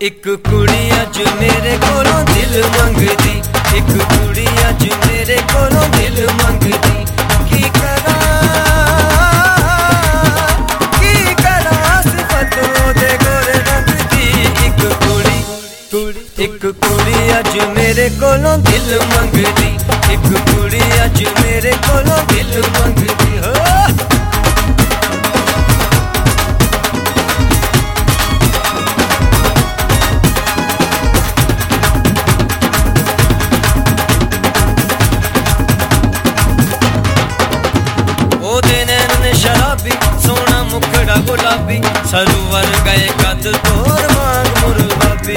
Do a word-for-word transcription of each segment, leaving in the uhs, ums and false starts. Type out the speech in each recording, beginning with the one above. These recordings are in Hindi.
एक कुड़ी अज मेरे कोलों दिल मंगदी, एक कुड़ी अज मेरे कोलों दिल मंगदी। की करा की करा सिफत दे गोरे रंग दी। एक कुड़ी कुड़ी एक कुड़ी अज मेरे कोलों दिल मंगदी, एक कुड़ी अज मेरे कोलों दिल मंगदी। हो शराबी सोना मुखड़ा गुलाबी, सरोवर गए कद तोर मांग मुर्गाबी।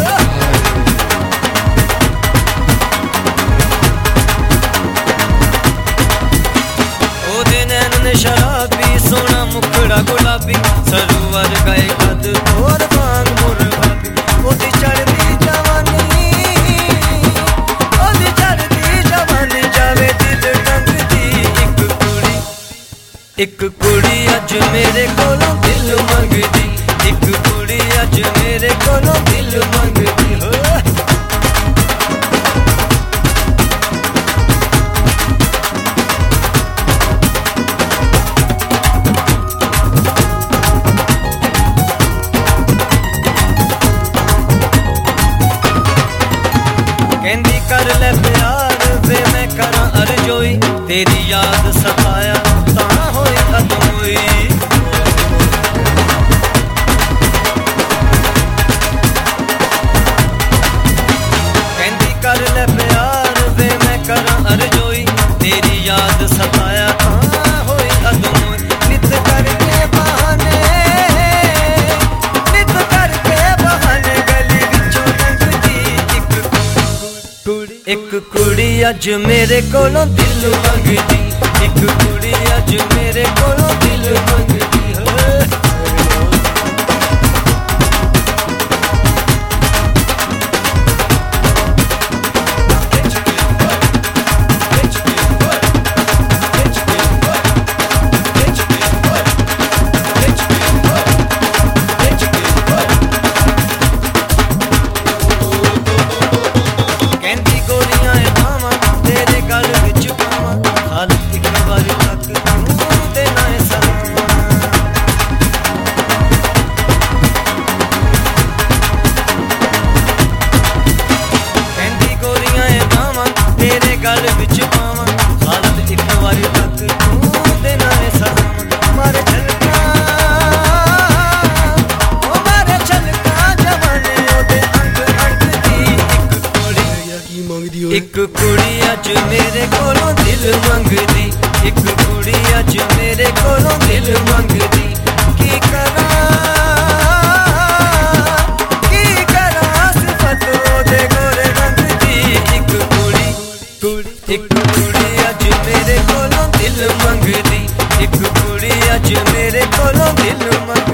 ओ नैन ने शराबी सोना मुखड़ा गुलाबी, सरोवर गए कद तोर मांग मुर्गाबी। ओदी चढ़दी जवानी ओदी चढ़दी जवानी जावे दिल टंगदी। एक कुड़ी एक कुड़ी अज मेरे कोलों दिल मंगदी, एक कुड़ी अज मेरे कोलों दिल मंगदी। हो कहंदी कर ले प्यार वे मैं करा अर्जोई, तेरी याद सताया कहंदी कर ले प्यार वे मैं करा अर्जोई, तेरी याद सताया कहाँ होई अदमोई। नित करके बहाने नित करके बहाने गली विचों लंघदी। एक कुड़ी एक कुड़ी अज मेरे कोलों दिल मंगदी, एक कुड़ी अज मेरे कोलों दिल मंगदी। कहंदी गोलियां पावा तेरे गल विच पावा, हालत एक बार तक तू देना है सलामा। कहंदी गोलियां पावा तेरे गल विच पावा, हालत एक बार तक तू देना है सलामा। मारे छलका ओ मारे छलका जवाने ओदे अंग अंग दी। एक कुड़ी एक कुड़ी अज मेरे कोलों दिल मंगदी, एक कुड़ी अज मेरे कोलों दिल मंगदी। की करा की करा सिफत दे गोरे रंग दी। एक कुड़ी कुड़ी एक कुड़ी अज मेरे कोलों दिल मंगदी, एक कुड़ी अज मेरे कोलों दिल मंगदी।